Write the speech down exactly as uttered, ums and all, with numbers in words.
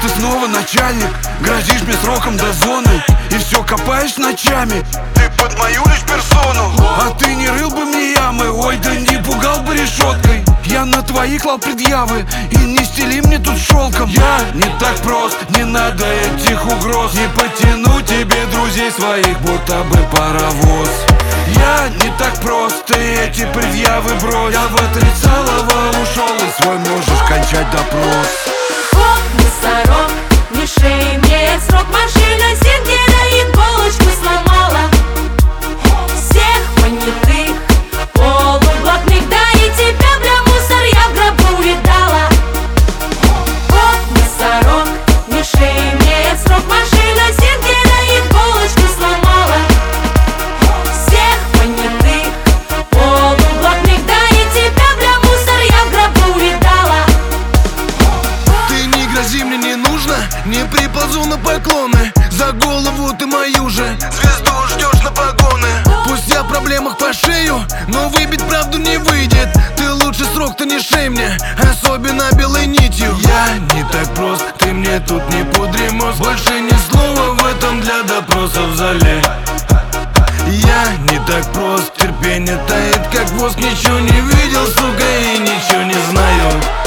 ты снова начальник, грозишь мне сроком до зоны и все копаешь ночами. Ты под мою лишь персону. А ты не рыл бы мне ямы, ой, да не пугал бы решеткой. Я на твои клал предъявы, и не стели мне тут шелком. Я не так прост, не надо этих угроз. Не потяну тебе друзей своих, будто бы паровоз. Я не так прост, ты эти предъявы брось. Я в отрицалово ушел, и свой можешь кончать допрос. Вот носорог, не шей мне срок. Машина сингера иголочку сломала. Всех понятых, полублатных, да и тебя, бля, мусор, я в гробу видала. Вот носорог, не шей мне срок. Машина сингера иголочку сломала. Всех понятых, полублатных, да и тебя, бля, мусор, я в гробу видала. Ты не грози мне, не нужно, не приползу на поклоны. За голову ты мою же звезду ждешь на погоны. Пусть я в проблемах по шею, но выбить правду не выйдет. Ты лучше срок-то не шей мне, особенно белой нитью. Я не так прост, ты мне тут не пудри мозг. Больше ни слова в этом для допроса в зале. Я не так прост, терпение тает как воск. Ничего не видел, сука, и ничего не знаю.